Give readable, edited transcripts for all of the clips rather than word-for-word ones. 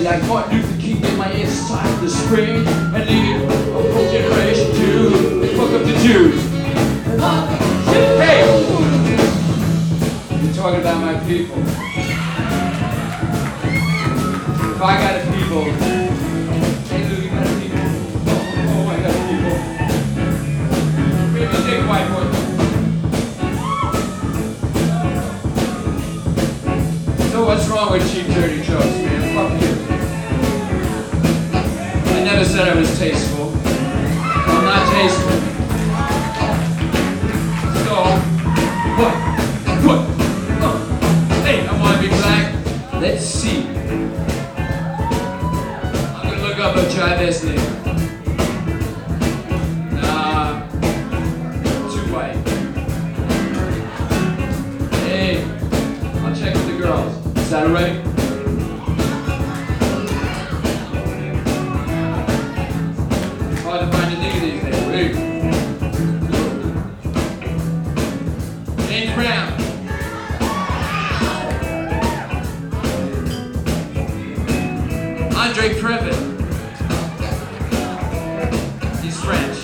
like Martin Luther King in my inside of the spring and lead a whole generation to fuck up the Jews. Hey! You're talking about my people. If I got a people, hey Lou, you got a people? Oh, I got a people. Maybe take white boy. So what's wrong with cheap, dirty jokes, man? Fuck you. I never said I was tasteful. I'm not tasteful. So, what? Hey, I want to be black. Let's see. I'm gonna look up a Chavez name. Nah, too white. Hey, I'll check with the girls. Is that alright? Hard to find a nigga these days. Hey. James Brown. Andre Previn. He's French.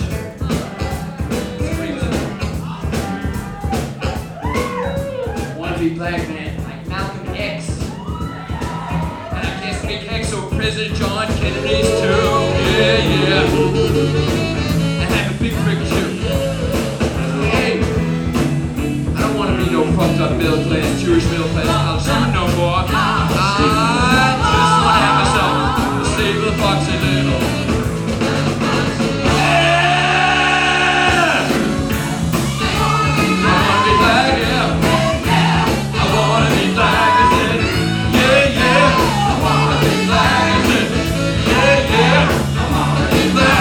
Wanna be black man like Malcolm X. And I can't speak X or President John Kennedy's too. Yeah. And have a big prick too. Hey, I don't wanna be no fucked up middle class, Jewish middle class college student no more. I just wanna have myself a stable foxy little. Yeah! I wanna be black, yeah. I wanna be black as it. Yeah. I wanna be black as it. Yeah. I wanna be black.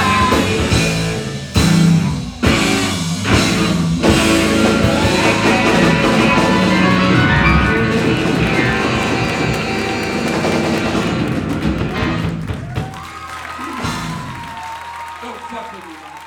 Don't fuck with me, man.